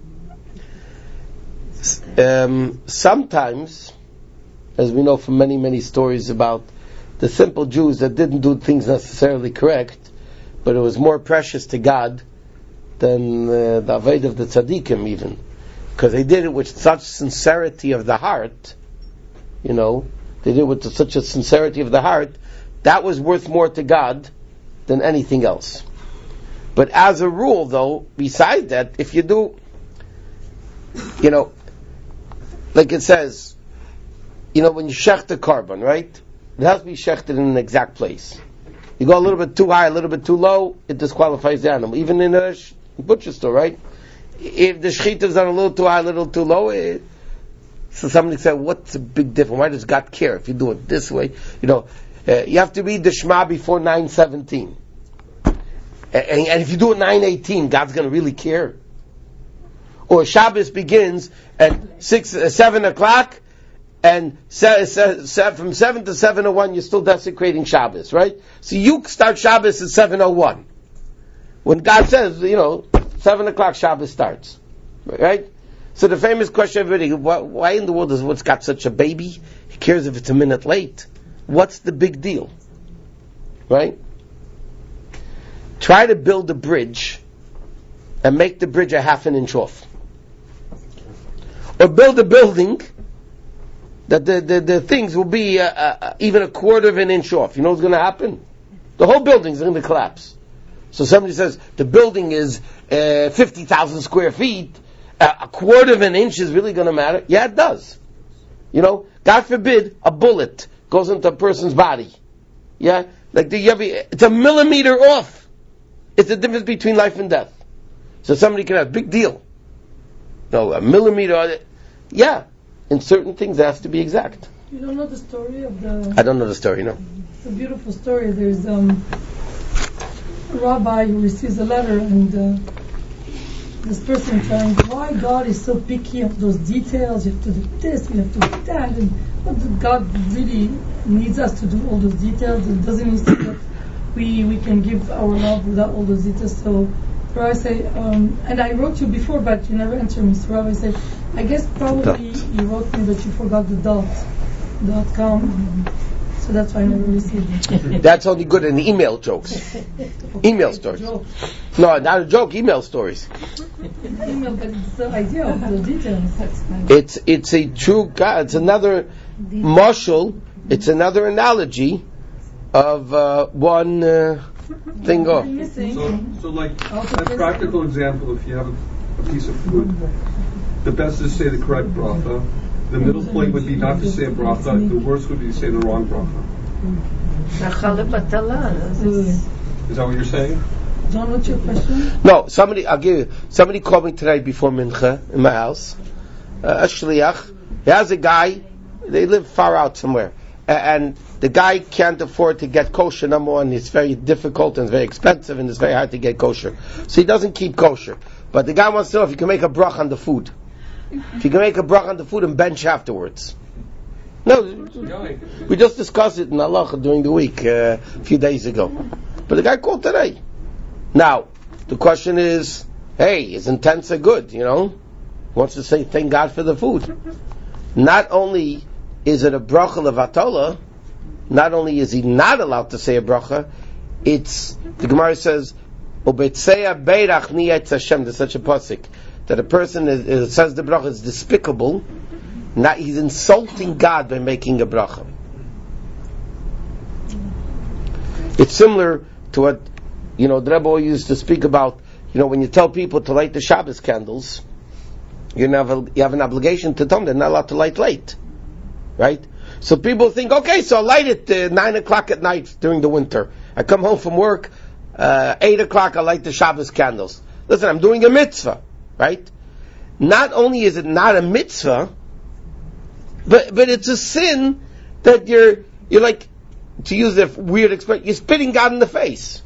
Um, sometimes, as we know from many, many stories about the simple Jews that didn't do things necessarily correct, but it was more precious to God than uh, the Aved of the Tzaddikim even. Because they did it with such sincerity of the heart, you know, they did it with such a sincerity of the heart, that was worth more to God than anything else. But as a rule, though, besides that, if you do, you know, like it says, you know, when you shecht the carbon, right? It has to be shechted in an exact place. You go a little bit too high, a little bit too low, it disqualifies the animal. Even in a sh- butcher store, right? If the shechita is on a little too high, a little too low, it, so somebody said, what's the big difference? Why does God care if you do it this way? You know, uh, you have to read the Shema before nine seventeen. And, and if you do it nine eighteen, God's going to really care. Or Shabbos begins at six, uh, seven o'clock, and se- se- se- from seven to seven oh one, you're still desecrating Shabbos, right? So you start Shabbos at seven oh one. When God says, you know, seven o'clock Shabbos starts, right? So the famous question, everybody, why, why in the world has what's got such a baby? He cares if it's a minute late. What's the big deal? Right? Try to build a bridge and make the bridge a half an inch off. Or build a building that the, the, the things will be uh, uh, even a quarter of an inch off. You know what's going to happen? The whole building's going to collapse. So somebody says the building is uh, fifty thousand square feet. Uh, a quarter of an inch is really going to matter? Yeah, it does. You know, God forbid a bullet goes into a person's body. Yeah, like the, you have, it's a millimeter off. It's the difference between life and death. So somebody can have a big deal. No, a millimeter. Yeah, in certain things it has to be exact. You don't know the story of the... I don't know the story, no. It's a beautiful story. There's um, a rabbi who receives a letter, and uh, this person telling why God is so picky of those details. You have to do this, you have to do that, and what God really needs us to do all those details. It doesn't mean that we we can give our love without all those details. So Rabbi say, um, and I wrote you before, but you never answered me. So Rabbi said, I guess probably dot. you wrote me, but you forgot the dot, dot com. So so that's why I never received it. That's only good in email jokes. Email stories. Joke. No, not a joke, email stories. Email, but it's the idea of the details. It's it's a true God. It's another marshal. It's another analogy of uh, one uh, thing. Off. So, so like a practical example, if you have a, a piece of food, the best is to say the correct bracha. The middle point would be not to say a bracha. The worst would be to say the wrong bracha. Is that what you're saying? John, what's your question? No, somebody. I'll give you. Somebody called me today before mincha in my house. Uh, a shliach. He has a guy. They live far out somewhere, uh, and the guy can't afford to get kosher. Number one, it's very difficult and it's very expensive, and it's very hard to get kosher. So he doesn't keep kosher. But the guy wants to know if you can make a brach on the food. If you can make a brach on the food and bench afterwards. No, we just discussed it in halacha during the week uh, a few days ago. But the guy called today. Now, the question is, hey, his intents are good, you know? Wants to say thank God for the food. Not only is it a bracha levatala, not only is he not allowed to say a bracha, it's, the Gemara says, Ubetseya beirach niyetz Hashem, there's such a pasuk, that a person is, is, says the bracha is despicable, not, he's insulting God by making a bracha. It's similar to what, you know, the Rebbe used to speak about, you know, when you tell people to light the Shabbos candles, you have, a, you have an obligation to tell them they're not allowed to light late. Right? So people think, okay, so I'll light it uh, nine o'clock at night during the winter. I come home from work, uh, eight o'clock I light the Shabbos candles. Listen, I'm doing a mitzvah. Right? Not only is it not a mitzvah, but but it's a sin that you're you're like, to use a weird expression, you're spitting God in the face.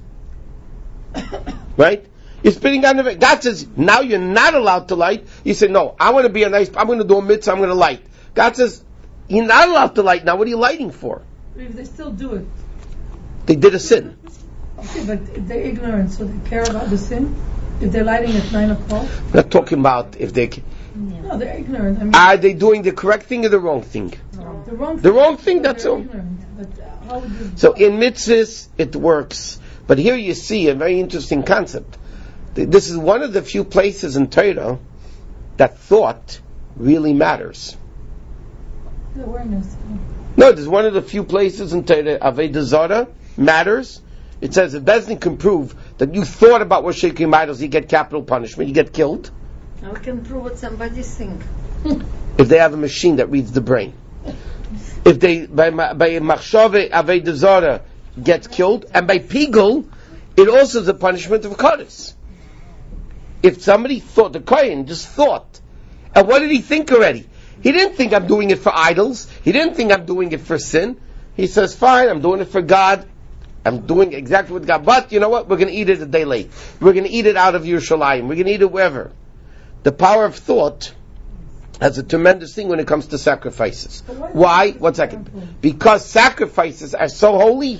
Right? You're spitting God in the face. God says, now you're not allowed to light. You say, no, I want to be a nice, I'm going to do a mitzvah, I'm going to light. God says, you're not allowed to light now, what are you lighting for? If they still do it. They did a sin. Okay, but they're ignorant, so they care about the sin? If they're lighting at nine o'clock? We're not talking about if they... No, they're ignorant. I mean, are they doing the correct thing or the wrong thing? No. The wrong thing. The wrong thing, that's all. But how would you... So in mitzvahs, it works. But here you see a very interesting concept. This is one of the few places in Torah that thought really matters. The awareness. No, there's one of the few places in Torah, Avodah Zarah matters. It says if Bezdin can prove that you thought about worshipping idols, you get capital punishment, you get killed. How can prove what somebody think? If they have a machine that reads the brain. If they, by, by Machshave Avodah Zarah, gets killed, and by Pigul, it also is a punishment of Kodesh. If somebody thought, the Kohen just thought, and what did he think already? He didn't think I'm doing it for idols. He didn't think I'm doing it for sin. He says, fine, I'm doing it for God. I'm doing exactly what God, but you know what? We're going to eat it a day late. We're going to eat it out of Yerushalayim. We're going to eat it wherever. The power of thought has a tremendous thing when it comes to sacrifices. Why? One second. Because sacrifices are so holy.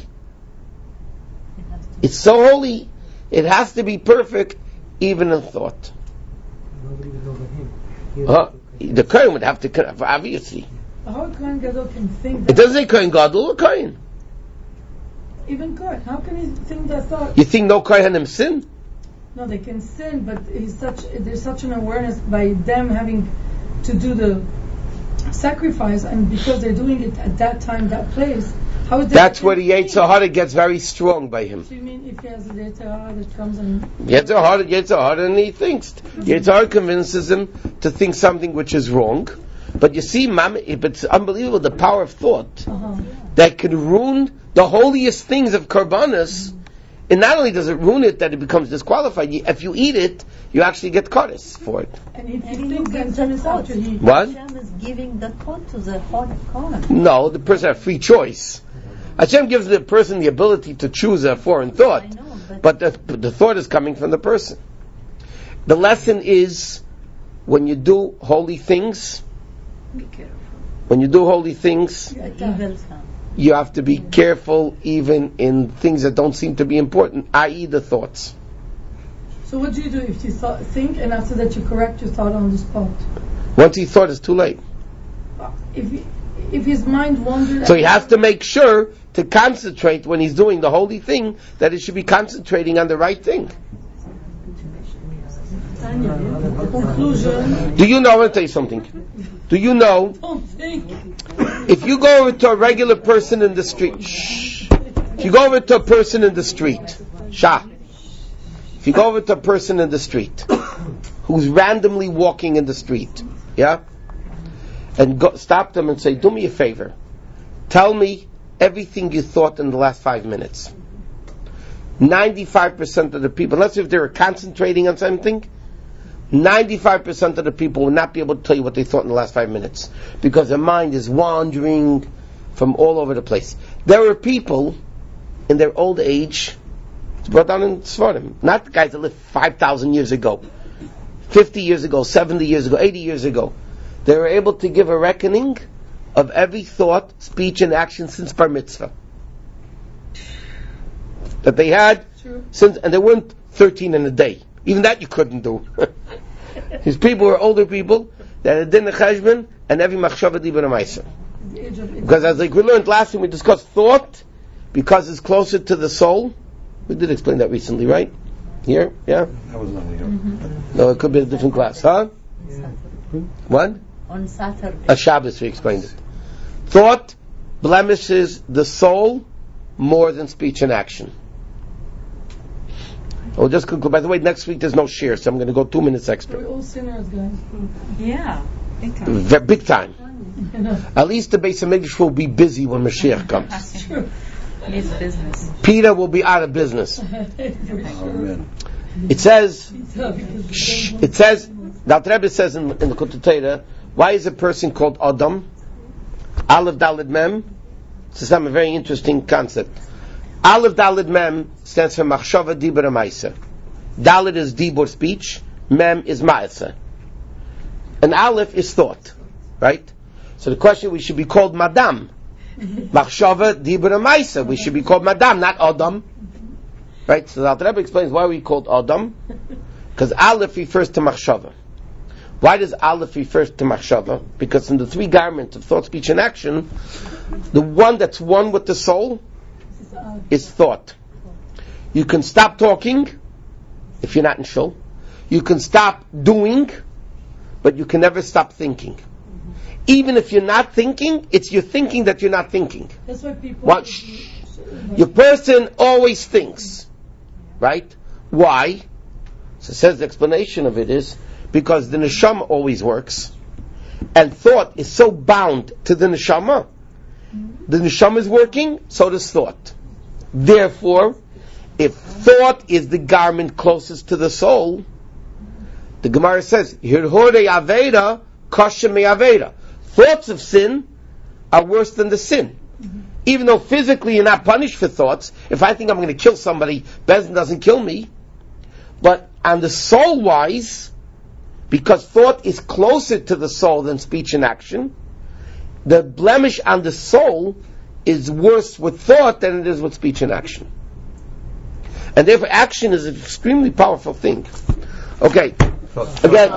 It's so holy. It has to be perfect, even in thought. Nobody would know but him. Uh, the Kohen would have to, obviously. How a Kohen Gadol can think that? It doesn't say Kohen Gadol, a Kohen. Even Kohen, how can he think that thought? You think no Kohenim sin? No, they can sin, but he's such, there's such an awareness by them having to do the sacrifice, and because they're doing it at that time, that place. How is That's where the Yetzer Hara gets very strong by him. So you mean if he has a Yetzer Hara that comes and... Yetzer Hara, Yetzer Hara, and he thinks. Yetzer Hara convinces him to think something which is wrong. But you see, Mom, it's unbelievable the power of thought uh-huh. that can ruin the holiest things of Karbanas. Mm-hmm. And not only does it ruin it that it becomes disqualified, if you eat it, you actually get Kodesh for it. And if And you he think gives then the turns thought. out to he... What? Hashem is giving the thought to the Kohen. No, the person has free choice. Hashem gives the person the ability to choose a foreign thought, I know, but, but the, the thought is coming from the person. The lesson is, when you do holy things, Be careful. when you do holy things, The evil sound. you have to be careful even in things that don't seem to be important, that is the thoughts. So what do you do if you thought, think and after that you correct your thought on the spot? Once you thought, it's too late. If you, if his mind wanders. So he has to make sure to concentrate when he's doing the holy thing, that he should be concentrating on the right thing. Conclusion. Do you know, I want to tell you something. Do you know, Don't think. if you go over to a regular person in the street, shh, if you go over to a person in the street, shah, if you go over to a person in the street, who's randomly walking in the street, yeah, and go, stop them and say, do me a favor, tell me everything you thought in the last five minutes. ninety-five percent of the people, unless if they were concentrating on something, ninety-five percent of the people will not be able to tell you what they thought in the last five minutes, because their mind is wandering from all over the place. There are people in their old age, it's brought down in Svardim, not the guys that lived five thousand years ago, fifty years ago, seventy years ago, eighty years ago. They were able to give a reckoning of every thought, speech, and action since Bar Mitzvah that they had, True. since, and they weren't thirteen in a day. Even that you couldn't do. These people were older people that had din cheshbon and every machshava dibur amaisa. Because as like we learned last time, we discussed thought, because it's closer to the soul. We did explain that recently, right? Here? Yeah? I was not here. Mm-hmm. No, it could be a different class, huh? Yeah. What? On Saturday. A Shabbos we explained it. Thought blemishes the soul more than speech and action. We'll just conclude. By the way, next week there's no share, so I'm going to go two minutes extra. We're all sinners, guys. Yeah. Big time. V- big time. You know. At least the Beis HaMikdash will be busy when Mashiach comes. It's true. It's business. Peter will be out of business. For sure. Amen. It says, Pizza, because the shh, devil- it says, the Alter Rebbe says in, in the Kutei Torah, why is a person called Adam? Aleph Daled Mem. This is a very interesting concept. Aleph Daled Mem stands for Machshava Dibur Amaisa. Daled is Dibur, speech. Mem is Ma'asa. And Aleph is thought. Right? So the question, we should be called Madam. Machshava Dibur Amaisa. We should be called Madam, not Adam. Right? So the Alter Rebbe explains why we called Adam. Because Aleph refers to Machshava. Why does Aleph refer to Machshava? Because in the three garments of thought, speech, and action, the one that's one with the soul is thought. You can stop talking if you're not in shul. You can stop doing, but you can never stop thinking. Even if you're not thinking, it's your thinking that you're not thinking. That's why people. What? Shh. Your person always thinks. Right? Why? So it says the explanation of it is because the neshama always works, and thought is so bound to the neshama. The neshama is working, so does thought. Therefore, if thought is the garment closest to the soul, the Gemara says, "Hirhorei aveda kashem me'aveda." Thoughts of sin are worse than the sin. Even though physically you're not punished for thoughts, if I think I'm going to kill somebody, Bezdin doesn't kill me. But on the soul-wise, because thought is closer to the soul than speech and action, the blemish on the soul is worse with thought than it is with speech and action. And therefore action is an extremely powerful thing. Okay, again.